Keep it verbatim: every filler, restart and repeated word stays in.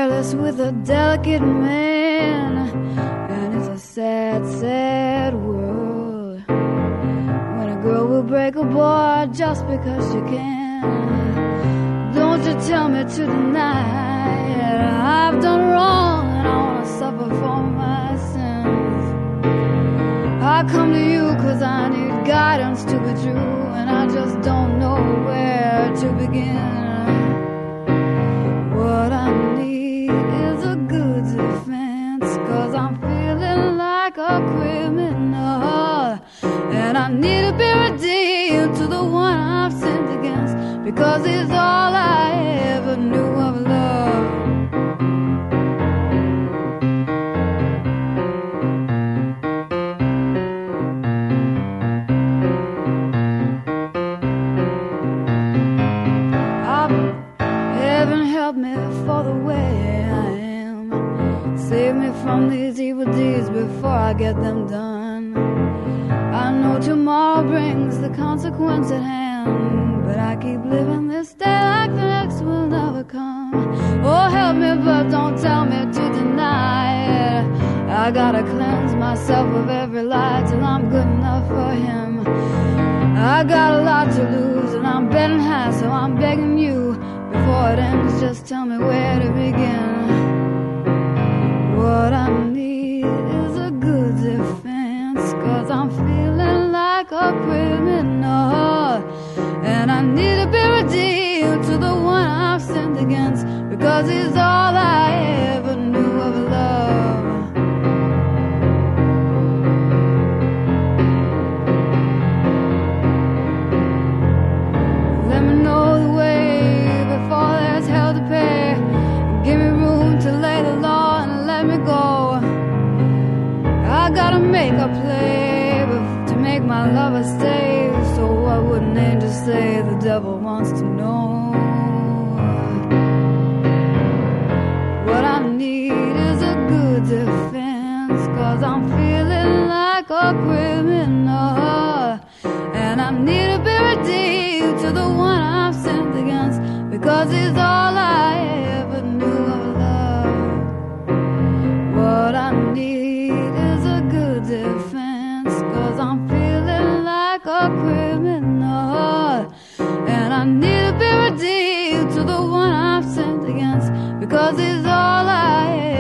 careless with a delicate man, and it's a sad, sad world when a girl will break a boy just because she can. Don't you tell me to deny it. I've done wrong and I wanna suffer for my sins. I come to you cause I need guidance to be true, and I just don't know where to begin. What I need is a good defense, cause I'm feeling like a criminal, and I need to be redeemed to the one I've sinned against, because he's all I ever knew of love. Heaven help me for the way I am. Save me from these evil deeds before I get them done. I know tomorrow brings the consequence at hand, but I keep living this day like the next will never come. Oh, help me, but don't tell me to deny it. I gotta cleanse myself of every lie till I'm good enough for him. I got a lot to lose and I'm betting high, so I'm begging you, before it ends, just tell me where to begin. What I need is a good defense, cause I'm feeling like a criminal, and I need to be redeemed to the one I've sinned against, because he's all I ever knew of love. Let me know the way before there's hell to pay. Give me room to lay the law and let me go. I gotta make a play to make my lover stay. So what would an angel say? The devil wants to know. What I need is a good defense, cause I'm feeling like a criminal, and I need to be redeemed to the one I've sinned against, because he's all I ever knew of love. What I need is a good defense, cause I'm feeling like a criminal, and I need to be redeemed to the one I've sinned against, because he's all I ever